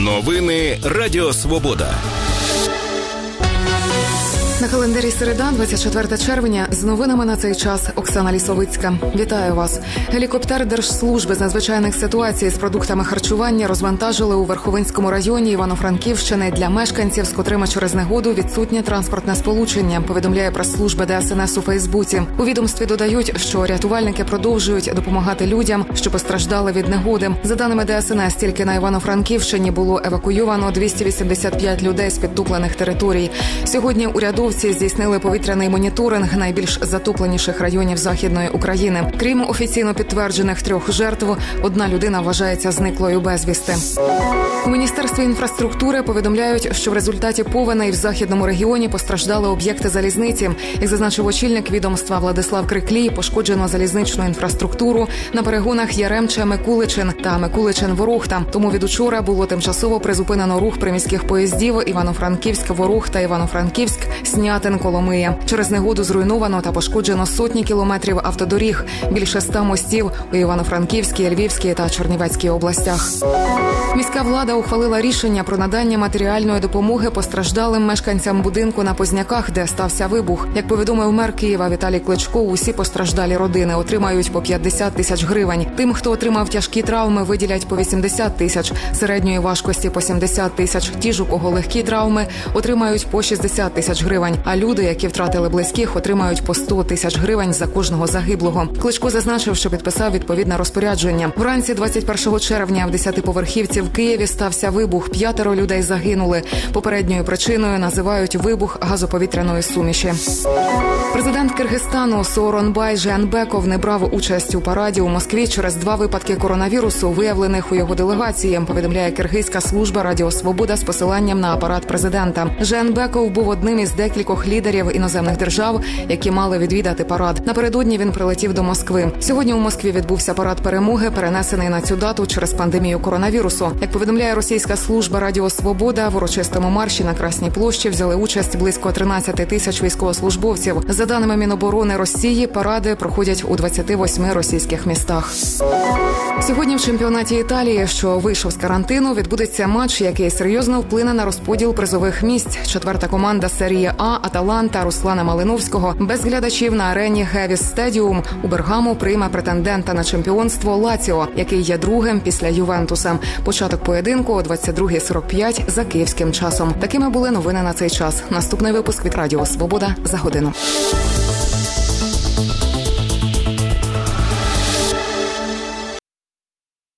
Новини Радіо Свобода. На календарі середа, 24 червня. З новинами на цей час Оксана Лісовицька. Вітаю вас. Гелікоптер Держслужби з надзвичайних ситуацій з продуктами харчування розвантажили у Верховинському районі Івано-Франківщини для мешканців, з котрими через негоду відсутнє транспортне сполучення, повідомляє прес-служба ДСНС у Фейсбуці. У відомстві додають, що рятувальники продовжують допомагати людям, що постраждали від негоди. За даними ДСНС, тільки на Івано-Франківщині було евакуйовано 285 людей з підтоплених територій. Сьогодні урядовці здійснили повітряний моніторинг найбільш затопленіших районів Західної України. Крім офіційно підтверджених 3 жертв, одна людина вважається зниклою безвісти. У Міністерстві інфраструктури повідомляють, що в результаті повеней в Західному регіоні постраждали об'єкти залізниці. Як зазначив очільник відомства Владислав Криклій, пошкоджено залізничну інфраструктуру на перегонах Яремче-Микуличин та Микуличин-Ворохта. Тому від учора було тимчасово призупинено рух приміських поїздів Івано-Франківськ-Ворохта та Івано-Франківськ-Снятин-Коломия. Через негоду зруйновано та пошкоджено сотні кілометрів автодоріг, більше 100 мостів у Івано-Франківській, Львівській та Чернівецькій областях. Міська влада ухвалила рішення про надання матеріальної допомоги постраждалим мешканцям будинку на Позняках, де стався вибух. Як повідомив мер Києва Віталій Кличко, усі постраждалі родини отримають по 50 тисяч гривень. Тим, хто отримав тяжкі травми, виділять по 80 тисяч, середньої важкості по 70 тисяч. Ті ж, у кого легкі травми, отримають по 60 тисяч гривень, а люди, які втратили близьких, отримають по 100 тисяч гривень за кожного загиблого. Кличко зазначив, що підписав відповідне розпорядження. Вранці 21 червня в 10-поверхівці в Києві стався вибух. 5 людей загинули. Попередньою причиною називають вибух газоповітряної суміші. Президент Киргизстану Сооронбай Жеанбеков не брав участь у параді у Москві через 2 випадки коронавірусу, виявлених у його делегації, повідомляє киргизька служба Радіо Свобода з посиланням на апарат президента. Жеанбеков був одним із декількох лідерів іноземних держав, які мали відвідати парад. Напередодні він прилетів до Москви. Сьогодні у Москві відбувся парад перемоги, перенесений на цю дату через пандемію коронавірусу. Як повідомляє російська служба Радіо Свобода, в урочистому марші на Красній площі взяли участь близько 13 тисяч військовослужбовців. За даними Міноборони Росії, паради проходять у 28 російських містах. Сьогодні в чемпіонаті Італії, що вийшов з карантину, відбудеться матч, який серйозно вплине на розподіл призових місць. 4-та команда серії А «Аталанта» Руслана Малиновського без глядачів на арені Гевіс Стедіум у Бергамо прийме претендента на чемпіонство Лаціо, який є другим після Ювентуса. Початок поєдинку о 22:45 за київським часом. Такими були новини на цей час. Наступний випуск від Радіо Свобода за годину.